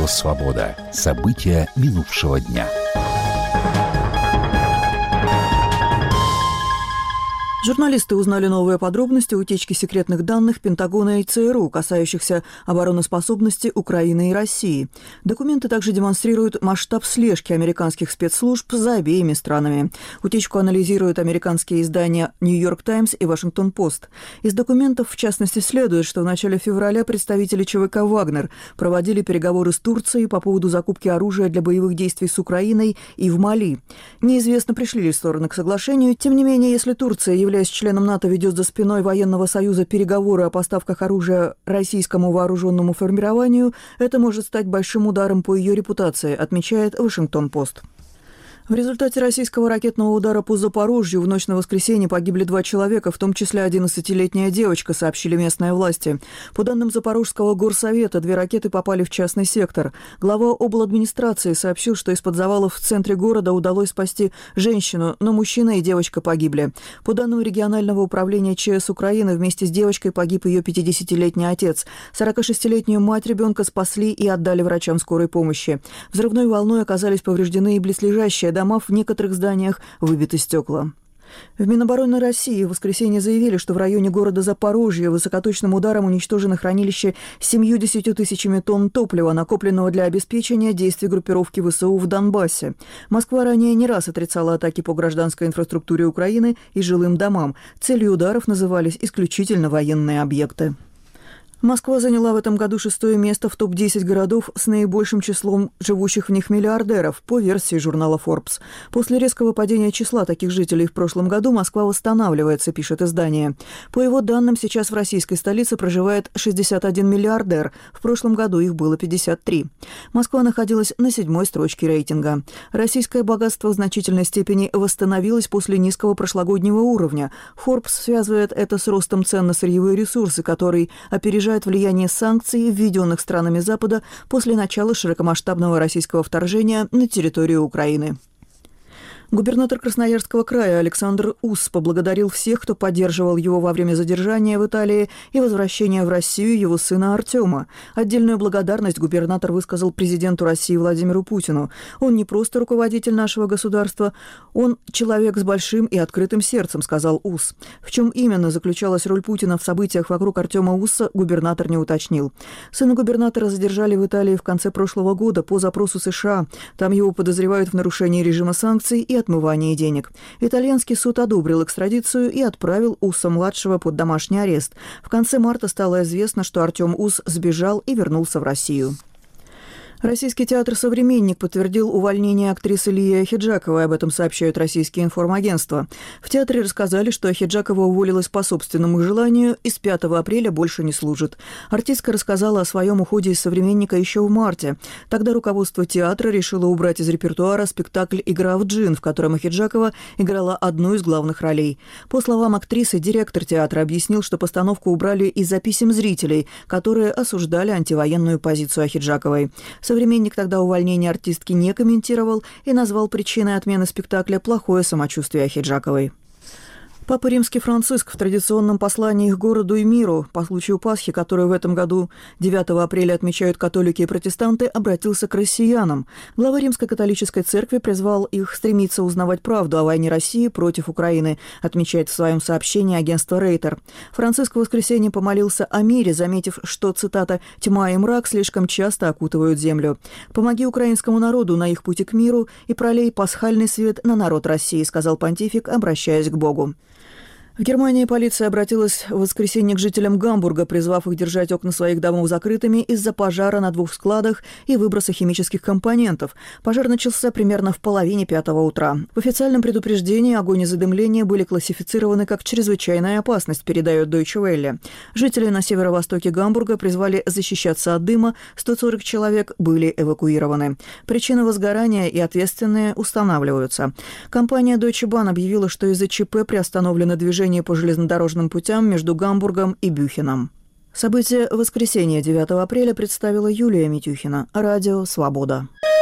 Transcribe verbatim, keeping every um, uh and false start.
Радио «Свобода». События минувшего дня. Журналисты узнали новые подробности утечки секретных данных Пентагона и ЦРУ, касающихся обороноспособности Украины и России. Документы также демонстрируют масштаб слежки американских спецслужб за обеими странами. Утечку анализируют американские издания «Нью-Йорк Таймс» и «Вашингтон Пост». Из документов, в частности, следует, что в начале февраля представители ЧВК «Вагнер» проводили переговоры с Турцией по поводу закупки оружия для боевых действий с Украиной и в Мали. Неизвестно, пришли ли стороны к соглашению. Тем не менее, если Турция является являясь членом НАТО, ведет за спиной военного союза переговоры о поставках оружия российскому вооруженному формированию, это может стать большим ударом по ее репутации, отмечает «Вашингтон-Пост». В результате российского ракетного удара по Запорожью в ночь на воскресенье погибли два человека, в том числе одиннадцатилетняя девочка, сообщили местные власти. По данным Запорожского горсовета, две ракеты попали в частный сектор. Глава обладминистрации сообщил, что из-под завалов в центре города удалось спасти женщину, но мужчина и девочка погибли. По данным регионального управления ЧС Украины, вместе с девочкой погиб ее пятидесятилетний отец. сорокашестилетнюю мать ребенка спасли и отдали врачам скорой помощи. Взрывной волной оказались повреждены и близлежащие дома, в некоторых зданиях выбиты стекла. В Минобороны России в воскресенье заявили, что в районе города Запорожье высокоточным ударом уничтожено хранилище с семьюдесятью тысячами тонн топлива, накопленного для обеспечения действий группировки ВСУ в Донбассе. Москва ранее не раз отрицала атаки по гражданской инфраструктуре Украины и жилым домам. Целью ударов назывались исключительно военные объекты. Москва заняла в этом году шестое место в топ десять городов с наибольшим числом живущих в них миллиардеров, по версии журнала Forbes. После резкого падения числа таких жителей в прошлом году Москва восстанавливается, пишет издание. По его данным, сейчас в российской столице проживает шестьдесят один миллиардер. В прошлом году их было пятьдесят три. Москва находилась на седьмой строчке рейтинга. Российское богатство в значительной степени восстановилось после низкого прошлогоднего уровня. Forbes связывает это с ростом цен на сырьевые ресурсы, который опережает влияние санкций, введенных странами Запада после начала широкомасштабного российского вторжения на территорию Украины. Губернатор Красноярского края Александр Ус поблагодарил всех, кто поддерживал его во время задержания в Италии и возвращения в Россию его сына Артема. Отдельную благодарность губернатор высказал президенту России Владимиру Путину. Он не просто руководитель нашего государства, он человек с большим и открытым сердцем, сказал Ус. В чем именно заключалась роль Путина в событиях вокруг Артема Уса, губернатор не уточнил. Сына губернатора задержали в Италии в конце прошлого года по запросу США. Там его подозревают в нарушении режима санкций и отмывании денег. Итальянский суд одобрил экстрадицию и отправил Уса-младшего под домашний арест. В конце марта стало известно, что Артем Ус сбежал и вернулся в Россию. Российский театр «Современник» подтвердил увольнение актрисы Лии Ахеджаковой. Об этом сообщают российские информагентства. В театре рассказали, что Ахеджакова уволилась по собственному желанию и с пятого апреля больше не служит. Артистка рассказала о своем уходе из «Современника» еще в марте. Тогда руководство театра решило убрать из репертуара спектакль «Игра в джин», в котором Ахеджакова играла одну из главных ролей. По словам актрисы, директор театра объяснил, что постановку убрали из-за писем зрителей, которые осуждали антивоенную позицию Ахеджаковой. «Современник» тогда увольнение артистки не комментировал и назвал причиной отмены спектакля плохое самочувствие Ахеджаковой. Папа Римский Франциск в традиционном послании к городу и миру по случаю Пасхи, которую в этом году девятого апреля отмечают католики и протестанты, обратился к россиянам. Глава Римской католической церкви призвал их стремиться узнавать правду о войне России против Украины, отмечает в своем сообщении агентство Рейтер. Франциск в воскресенье помолился о мире, заметив, что, цитата, «тьма и мрак слишком часто окутывают землю. Помоги украинскому народу на их пути к миру и пролей пасхальный свет на народ России», сказал понтифик, обращаясь к Богу. В Германии полиция обратилась в воскресенье к жителям Гамбурга, призвав их держать окна своих домов закрытыми из-за пожара на двух складах и выброса химических компонентов. Пожар начался примерно в половине пятого утра. В официальном предупреждении огонь и задымление были классифицированы как чрезвычайная опасность, передает Deutsche Welle. Жители на северо-востоке Гамбурга призвали защищаться от дыма, сто сорок человек были эвакуированы. Причины возгорания и ответственные устанавливаются. Компания Deutsche Bahn объявила, что из-за ЧП приостановлено движение по железнодорожным путям между Гамбургом и Бюхеном. События воскресенья девятого апреля представила Юлия Митюхина. Радио «Свобода».